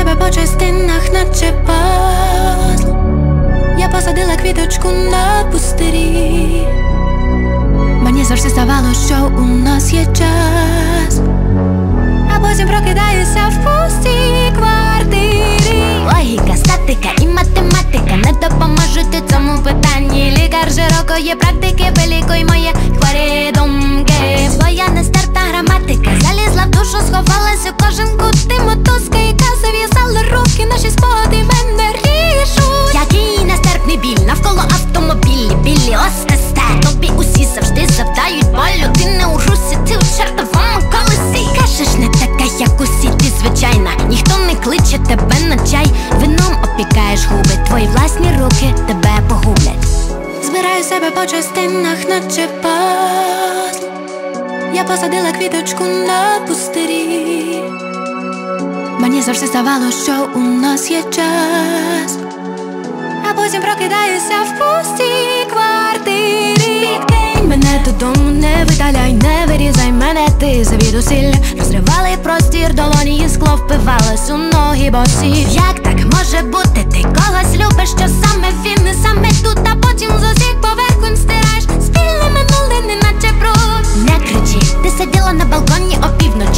себе по частинах, наче пазл. Я посадила квіточку на пустирі. Мені завжди здавалося, що у нас є час, а потім прокидаюся в пустій квартирі. Логіка, статика і математика не допоможуть у цьому питанні. Лікар широкої практики, вилікуй мої хворі думки. Твоя нестерпна граматика залізла в душу, сховалась у кожен кут. Ти мотузка, яка зав'язала руки, наші спогади мене ріжуть. Який нестерпний біль, навколо автомобілі, білі остесте. Тобі усі завжди завдають болю. Ти не у русі, ти у чертовому колесі. Кажеш, не така, як усі, ти звичайна. Ніхто не кличе тебе на чай. Вином опікаєш губи, твої власні руки тебе погублять. Збираю себе по частинах, наче пазл. Я посадила квіточку на пустирі. Мені завжди здавалося, що у нас є час, а потім прокидаюся в пустій квартирі. Підкинь мене додому, не видаляй, не вирізай мене, ти завідусиль. Розривали простір, долоні і скло впивалось у ноги босі. Як так може бути? Ти когось любиш, що саме він, не саме тут, а потім з усіх поверхонь стираєш спільне минуле, неначе бруд. Не кричи, ти сиділа на балконі опівночі.